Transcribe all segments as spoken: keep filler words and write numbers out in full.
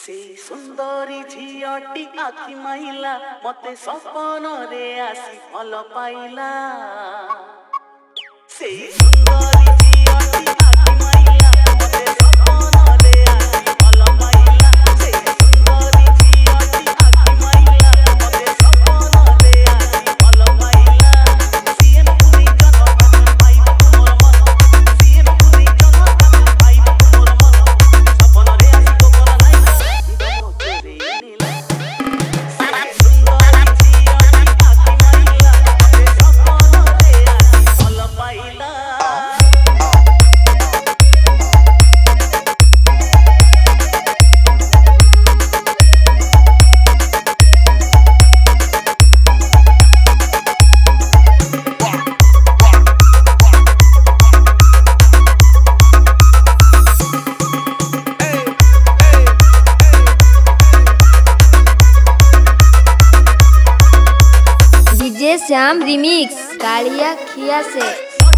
सेई सुंदरी झियटी आखि माइला मते सपन रे आसी भल पाइला सेई सुंदरी झियटी आखि माइला मते सपन रे आसी भल पाइला सेई सुंदरी झियटी आखि माइला मते सपन रे आसी भल पाइला सिएन पुनी जन पाइब मोर मन सिएन पुनी जन पाइब मोर मन सपन रे आसी तो कोन नाइला दमो तेरे नीला सेई सुंदरी झियटी आखि माइला मते सपन रे आसी भल पाइला डीजे श्याम रिमिक्स कालिया खिया से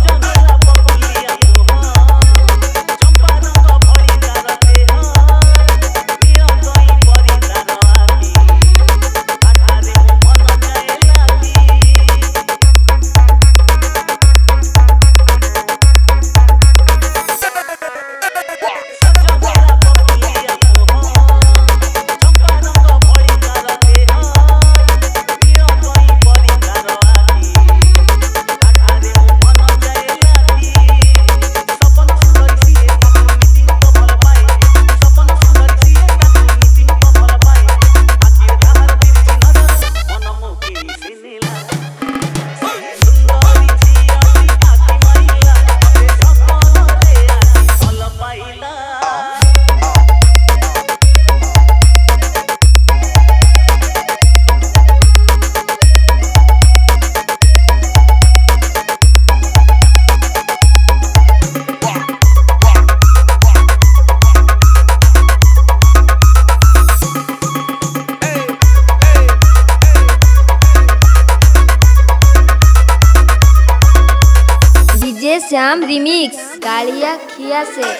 डीजे श्याम रिमिक्स कालिया खिया से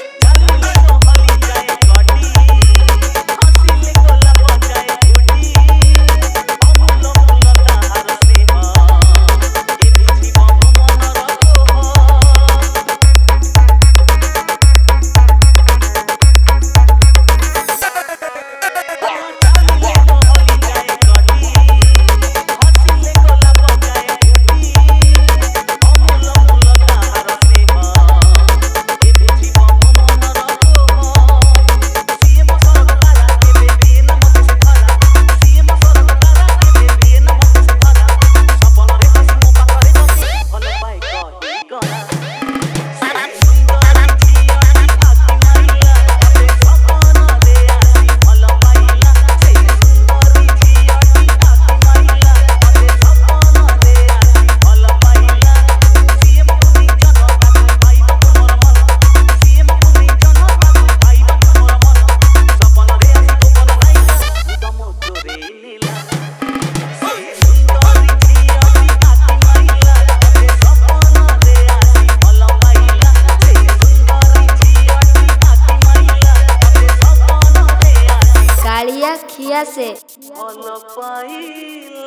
कालिया खिया से भल पाइला।